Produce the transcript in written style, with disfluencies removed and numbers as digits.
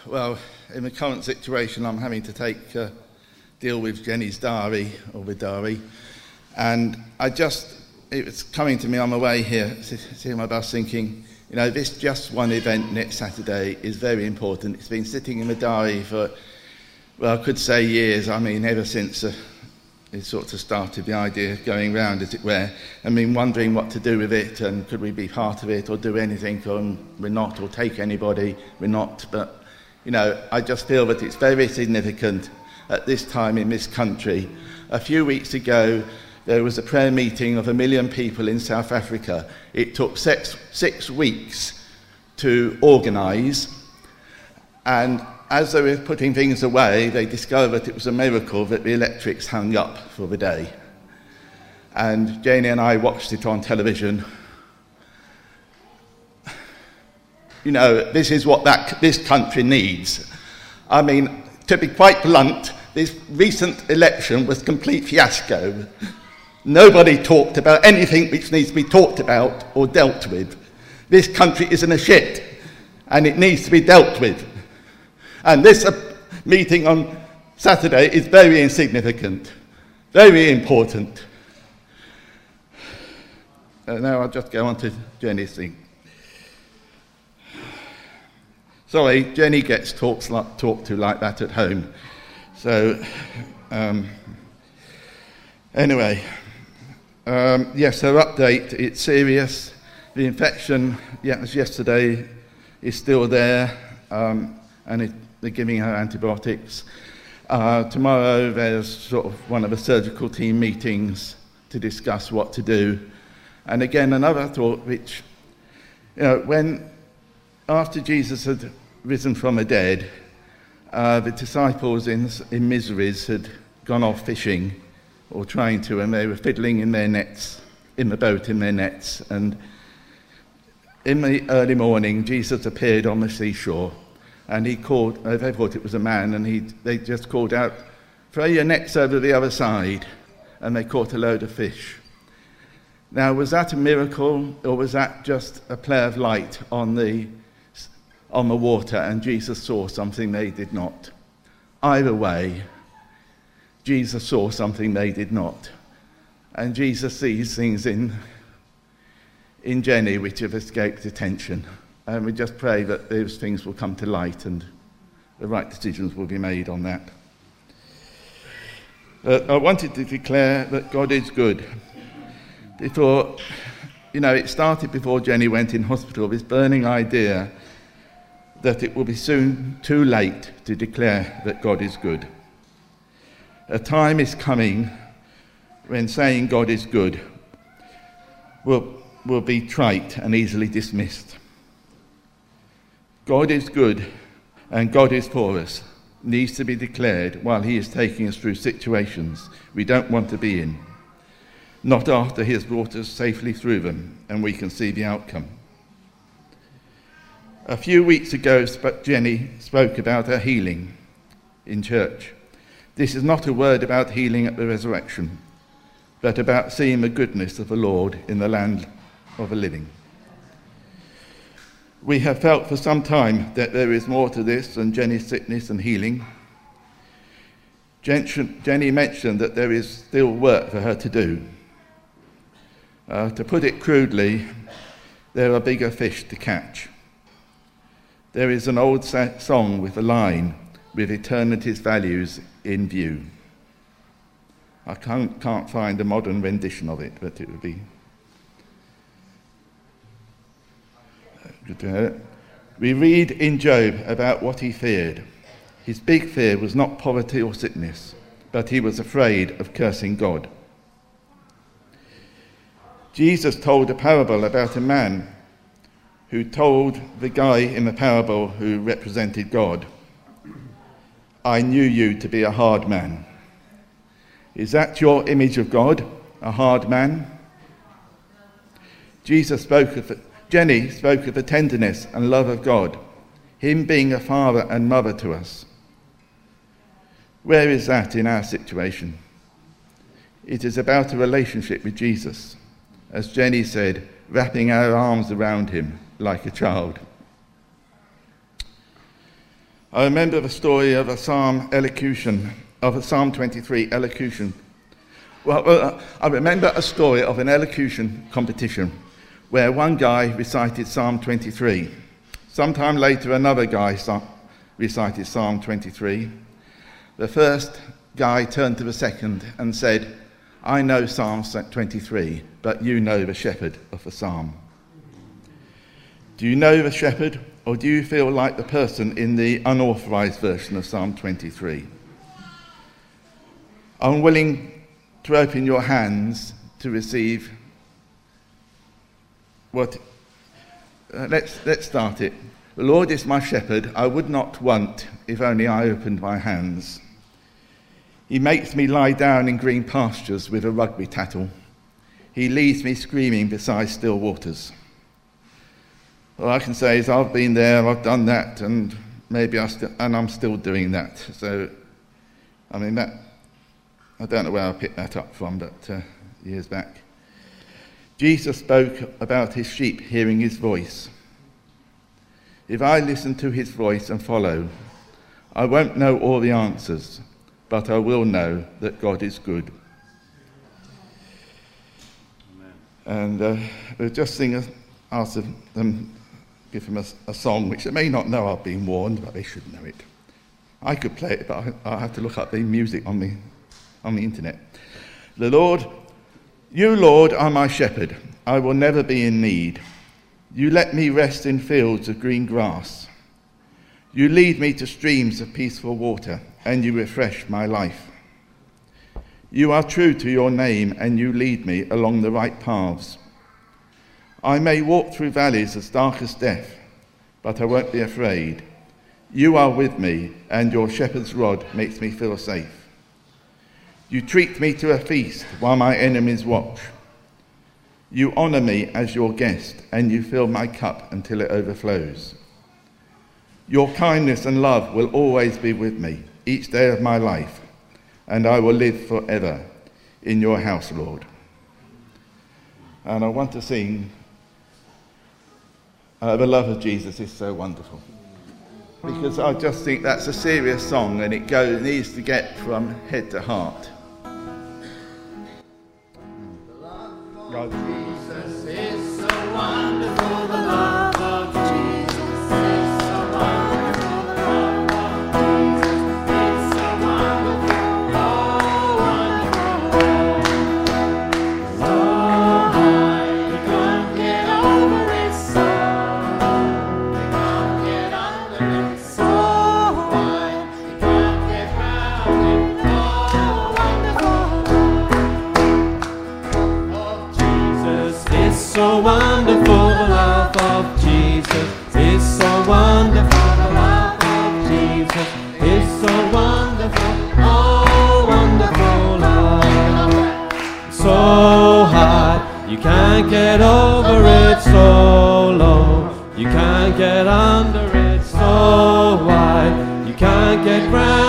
Well, in the current situation, I'm having to deal with Jenny's diary, or with diary, and it was coming to me on my way here, sitting on my bus thinking, this just one event next Saturday is very important. It's been sitting in the diary for, I could say years. Ever since it sort of started, the idea going round, as it were. Wondering what to do with it, and could we be part of it, or do anything, or we're not, or take anybody, we're not. But, I just feel that it's very significant at this time in this country. A few weeks ago, there was a prayer meeting of 1 million people in South Africa. It took 6 weeks to organise, and as they were putting things away, they discovered it was a miracle that the electrics hung up for the day. And Janie and I watched it on television. This is what this country needs. To be quite blunt, this recent election was a complete fiasco. Nobody talked about anything which needs to be talked about or dealt with. This country is in a shit, and it needs to be dealt with. And this meeting on Saturday is very insignificant, very important. Now I'll just go on to Jenny's thing. Sorry, Jenny gets talked to like that at home. So, anyway, yes, her update, it's serious. The infection, as yesterday, is still there, and they're giving her antibiotics. Tomorrow, there's sort of one of the surgical team meetings to discuss what to do. And again, another thought which, when after Jesus had risen from the dead, the disciples in Miseries had gone off fishing, or trying to, and they were fiddling in their nets, in the boat in their nets. And in the early morning, Jesus appeared on the seashore, and he called, they thought it was a man, and they just called out, "Throw your nets over the other side," and they caught a load of fish. Now, was that a miracle, or was that just a play of light on the water, and Jesus saw something they did not? Either way, Jesus saw something they did not. And Jesus sees things in Jenny which have escaped attention. And we just pray that those things will come to light and the right decisions will be made on that. I wanted to declare that God is good. Before, it started before Jenny went in hospital, this burning idea that it will be soon too late to declare that God is good. A time is coming when saying God is good will be trite and easily dismissed. God is good and God is for us needs to be declared while he is taking us through situations we don't want to be in, not after he has brought us safely through them and we can see the outcome. A few weeks ago, Jenny spoke about her healing in church. This is not a word about healing at the resurrection, but about seeing the goodness of the Lord in the land of the living. We have felt for some time that there is more to this than Jenny's sickness and healing. Jenny mentioned that there is still work for her to do. To put it crudely, there are bigger fish to catch. There is an old song with a line, "With eternity's values in view." I can't find a modern rendition of it, but it would be good to hear. We read in Job about what he feared. His big fear was not poverty or sickness, but he was afraid of cursing God. Jesus told a parable about a man who told the guy in the parable who represented God, "I knew you to be a hard man." Is that your image of God, a hard man? Jenny spoke of the tenderness and love of God, him being a father and mother to us. Where is that in our situation? It is about a relationship with Jesus, as Jenny said, wrapping our arms around him like a child. I remember the story of a Psalm 23 elocution. Well, I remember a story of an elocution competition where one guy recited Psalm 23. Sometime later, another guy recited Psalm 23. The first guy turned to the second and said, "I know Psalm 23, but you know the shepherd of the psalm." Do you know the shepherd, or do you feel like the person in the unauthorized version of Psalm 23? Unwilling to open your hands to receive what? Let's start it. The Lord is my shepherd, I would not want if only I opened my hands. He makes me lie down in green pastures with a rugby tackle. He leaves me screaming beside still waters. All I can say is I've been there, I've done that, and maybe I'm still doing that. So, I mean, that I don't know where I picked that up from, but years back. Jesus spoke about his sheep hearing his voice. If I listen to his voice and follow, I won't know all the answers, but I will know that God is good. Amen. And we'll just sing, ask them, give them a song, which they may not know, I've been warned, but they should know it. I could play it, but I have to look up the music on the internet. You, Lord, are my shepherd. I will never be in need. You let me rest in fields of green grass. You lead me to streams of peaceful water, and you refresh my life. You are true to your name, and you lead me along the right paths. I may walk through valleys as dark as death, but I won't be afraid. You are with me, and your shepherd's rod makes me feel safe. You treat me to a feast while my enemies watch. You honour me as your guest, and you fill my cup until it overflows. Your kindness and love will always be with me each day of my life, and I will live forever in your house, Lord. And I want to sing, The Love of Jesus is So Wonderful, because I just think that's a serious song, and it needs to get from head to heart. God. Jesus is so wonderful, the love of Jesus is so wonderful, the love of Jesus is so wonderful, oh wonderful, so high, you can't get over it, so you can't get under it, so wide, you can't get round it, oh so wonderful, the love of Jesus is so wonderful, the love of Jesus is so wonderful, oh wonderful love. So high, you can't get over it, so low, you can't get under it, so wide, you can't get round.